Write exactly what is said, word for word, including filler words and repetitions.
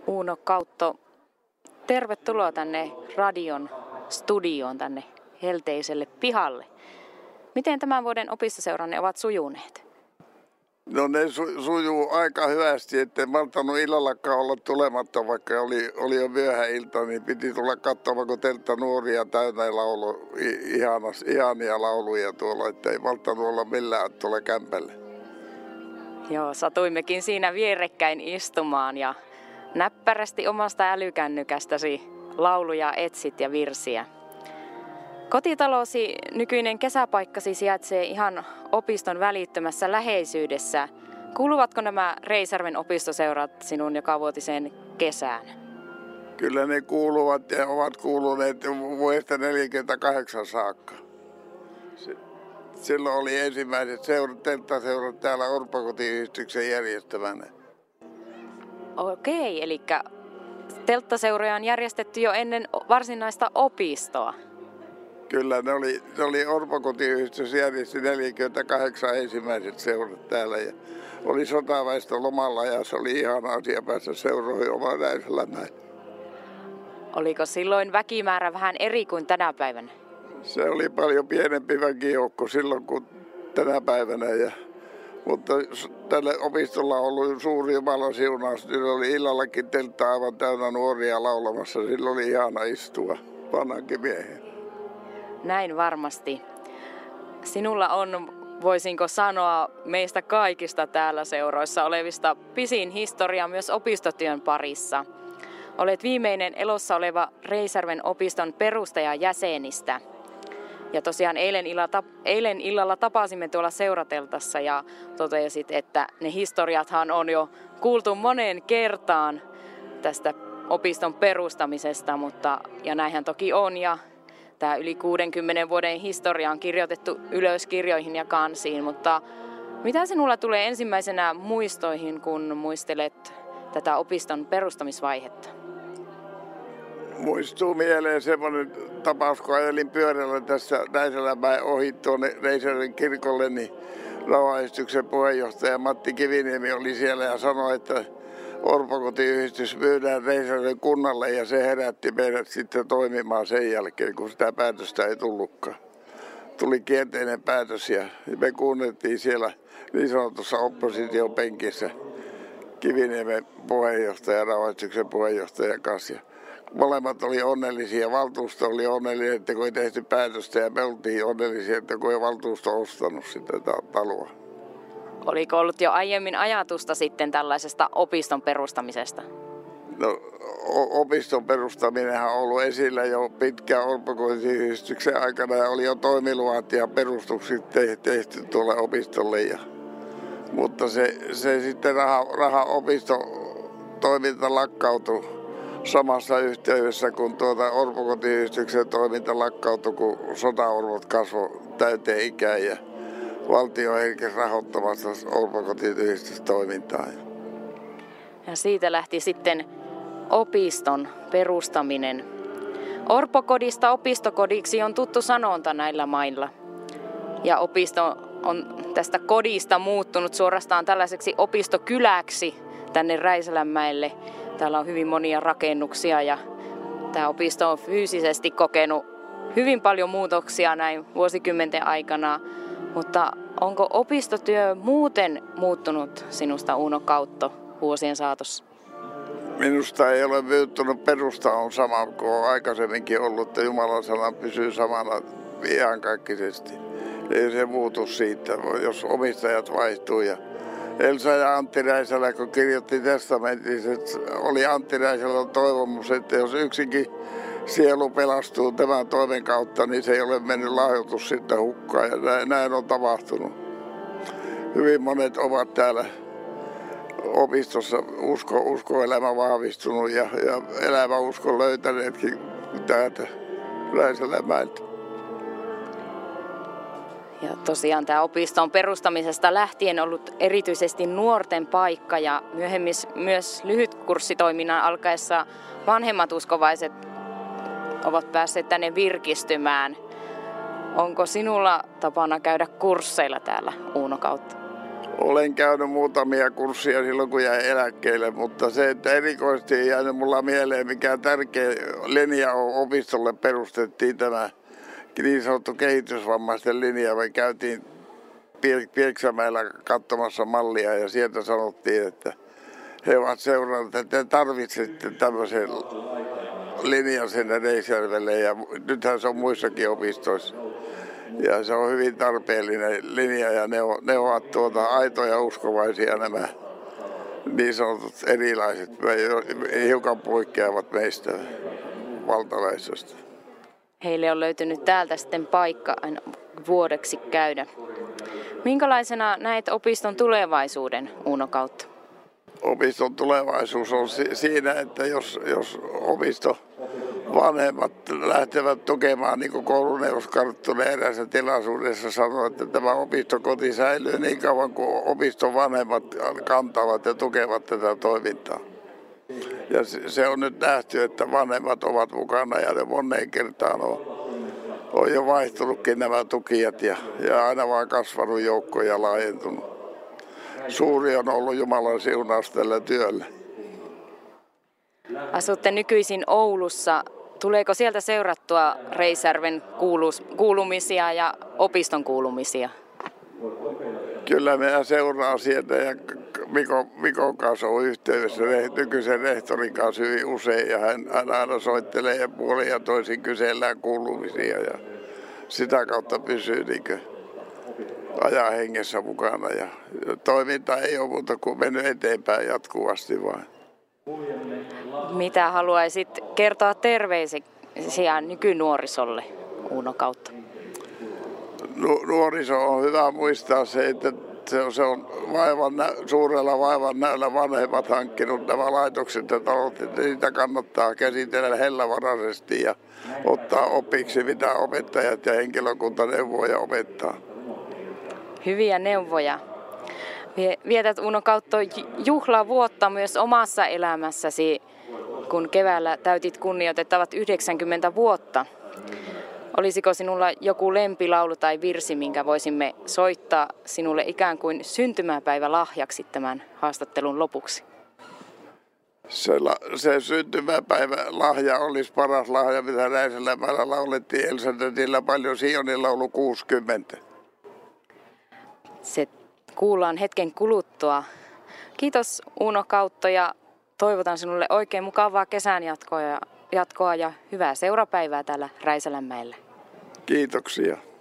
Uuno Kautto, tervetuloa tänne radion studioon, tänne helteiselle pihalle. Miten tämän vuoden opistoseuranne ovat sujuneet? No ne su- sujuu aika hyvästi, ettei maltanut illallakaan olla tulematta, vaikka oli, oli jo myöhä ilta, niin piti tulla katsomaan, kun teltta nuoria täynnä laulu, ihanas, ihania lauluja tuolla, ettei maltanut olla millään tuolla kämpällä. Joo, satuimmekin siinä vierekkäin istumaan ja näppärästi omasta älykännykästäsi lauluja etsit ja virsiä. Kotitalosi nykyinen kesäpaikkasi sijaitsee ihan opiston välittömässä läheisyydessä. Kuuluvatko nämä Reisjärven opistoseurat sinun jokavuotiseen kesään? Kyllä ne kuuluvat ja ovat kuuluneet vuodesta neljäkymmentäkahdeksan saakka. Silloin oli ensimmäiset seurat, telttaseurat täällä Orpakotiyhdistyksen järjestämänä. Okei, eli telttaseuroja on järjestetty jo ennen varsinaista opistoa. Kyllä, ne oli, ne oli Orpakotiyhdistys järjesti neljäkymmentäkahdeksan ensimmäiset seurat täällä ja oli sotaväestön lomalla ja se oli ihana asia päästä seuroihin oman Räisälämäen. Oliko silloin väkimäärä vähän eri kuin tänä päivänä? Se oli paljon pienempi väkijoukko silloin kuin tänä päivänä, ja, mutta tälle opistolla on ollut suuri Jumalan siunaus. Sillä oli illallakin teltta aivan täynnä nuoria laulamassa. Sillä oli ihana istua vanhankin miehen. Näin varmasti. Sinulla on, voisinko sanoa, meistä kaikista täällä seuroissa olevista pisin historia myös opistotyön parissa. Olet viimeinen elossa oleva Reisjärven opiston perustajajäsenistä. Ja tosiaan eilen illalla, eilen illalla tapasimme tuolla seurateltassa ja totesit, että ne historiathan on jo kuultu moneen kertaan tästä opiston perustamisesta, mutta ja näinhän toki on. Ja tämä yli kuudenkymmenen vuoden historia on kirjoitettu ylös kirjoihin ja kansiin, mutta mitä sinulla tulee ensimmäisenä muistoihin, kun muistelet tätä opiston perustamisvaihetta? Muistuu mieleen semmoinen tapaus, kun ajelin pyörällä tässä Räisälämäen ohi tuonne Reisjärven kirkolle, niin rauhanyhdistyksen puheenjohtaja Matti Kiviniemi oli siellä ja sanoi, että Orpakotiyhdistys myydään Reisjärven kunnalle, ja se herätti meidät sitten toimimaan sen jälkeen, kun sitä päätöstä ei tullutkaan. Tuli kielteinen päätös ja me kuunneltiin siellä niin sanotussa opposition penkissä Kiviniemen puheenjohtaja ja rauhanyhdistyksen puheenjohtajan kanssa. Molemmat oli onnellisia, valtuusto oli onnellinen, että kun ei tehty päätöstä, ja me oltiin onnellisia, että kun ei valtuusto ostanut sitä taloa. Oliko ollut jo aiemmin ajatusta sitten tällaisesta opiston perustamisesta? No, opiston perustaminenhan on ollut esillä jo pitkään Orpakotiyhdistyksen aikana ja oli jo toimiluvat ja perustukset tehty tuolle opistolle. Ja, mutta se, se sitten raha, raha opiston toiminta lakkautui samassa yhteydessä, kun tuota Orpakotiyhdistyksen toiminta lakkautui, kun sotaorvot kasvoi täyteen ikään ja valtio herkesi rahoittamassa Orpakotiyhdistystoimintaa. Ja siitä lähti sitten opiston perustaminen. Orpokodista opistokodiksi on tuttu sanonta näillä mailla. Ja opisto on tästä kodista muuttunut suorastaan tällaiseksi opistokyläksi tänne Räisälämäelle. Täällä on hyvin monia rakennuksia ja tämä opisto on fyysisesti kokenut hyvin paljon muutoksia näin vuosikymmenten aikana. Mutta onko opistotyö muuten muuttunut sinusta, Uuno Kautto, vuosien saatossa? Minusta ei ole muuttunut. Perusta on sama kuin on aikaisemminkin ollut, että Jumalan sana pysyy samana iankaikkisesti. Ei se muutu siitä, jos omistajat vaihtuu. Ja Elsa ja Antti Räisälä, kun kirjoitti testamentissa, että oli Antti Räisälän toivomus, että jos yksinkin sielu pelastuu tämän toimen kautta, niin se ei ole mennyt lahjoitus sitten hukkaan, ja näin, näin on tapahtunut. Hyvin monet ovat täällä opistossa usko, uskoelämä vahvistunut ja, ja elämäuskon löytäneetkin täältä Räisälämäeltä. Ja tosiaan tämä opiston perustamisesta lähtien ollut erityisesti nuorten paikka ja myöhemmin myös lyhytkurssitoiminnan alkaessa vanhemmat uskovaiset ovat päässeet tänne virkistymään. Onko sinulla tapana käydä kursseilla täällä, Uuno Kautto? Olen käynyt muutamia kursseja silloin, kun jäin eläkkeelle, mutta se, että erikoisesti ei jäänyt mulla mieleen, mikä tärkeä linja opistolle perustettiin tämä niin sanottu kehitysvammaisten linja. Me käytiin Pieksämäellä katsomassa mallia ja sieltä sanottiin, että he ovat seuranneet, että te tarvitsette tämmöisen linjan sinne Reisjärvelle ja nythän se on muissakin opistoissa. Ja se on hyvin tarpeellinen linja ja ne, on, ne ovat tuota aitoja uskovaisia nämä niin sanotut erilaiset, hiukan poikkeavat meistä valtaväestöstä. Heille on löytynyt täältä sitten paikka aina vuodeksi käydä. Minkälaisena näet opiston tulevaisuuden, Uuno Kautto? Opiston tulevaisuus on siinä, että jos, jos opisto vanhemmat lähtevät tukemaan, niin kuin kouluneuvos Karttunen eräässä tilaisuudessa sanoi, että tämä opistokoti säilyy niin kauan kuin opiston vanhemmat kantavat ja tukevat tätä toimintaa. Ja se on nyt nähty, että vanhemmat ovat mukana ja ne moneen kertaan on, on jo vaihtunutkin nämä tukijat ja, ja aina vaan kasvanut joukko ja laajentunut. Suuri on ollut Jumalan siunaus tällä työllä. Asutte nykyisin Oulussa. Tuleeko sieltä seurattua Reisjärven kuulumisia ja opiston kuulumisia? Kyllä minä seuraan sieltä ja Mikon, Mikon kanssa on yhteydessä nykyisen rehtorin kanssa hyvin usein ja hän, hän aina soittelee ja puolin ja toisin kysellään kuulumisia ja sitä kautta pysyy niin ajan hengessä mukana ja toiminta ei ole muuta kuin mennyt eteenpäin jatkuvasti vain. Mitä haluaisit kertoa terveisiä nykynuorisolle, Uuno Kautto? Nu- nuoriso on hyvä muistaa se, että se on, se on vaivan, suurella vaivan näillä vanhemmat hankkinut nämä laitokset ja talot, että niitä kannattaa käsitellä hellävaraisesti ja ottaa opiksi, mitä opettajat ja henkilökunta neuvoo ja opettaa. Hyviä neuvoja. Vietät, Uuno Kautto, juhlavuotta myös omassa elämässäsi, kun keväällä täytit kunnioitettavat yhdeksänkymmentä vuotta. Olisiko sinulla joku lempilaulu tai virsi, minkä voisimme soittaa sinulle ikään kuin syntymäpäivä lahjaksi tämän haastattelun lopuksi? Se, la, se syntymäpäivä lahja olisi paras lahja, mitä Räisälämäellä laulettiin Elsätetillä paljon. Sionin laulu kuusikymmentä. Se kuullaan hetken kuluttua. Kiitos Uuno Kautto ja toivotan sinulle oikein mukavaa kesän jatkoa ja, jatkoa ja hyvää seurapäivää täällä Räisälänmäellä. Kiitoksia.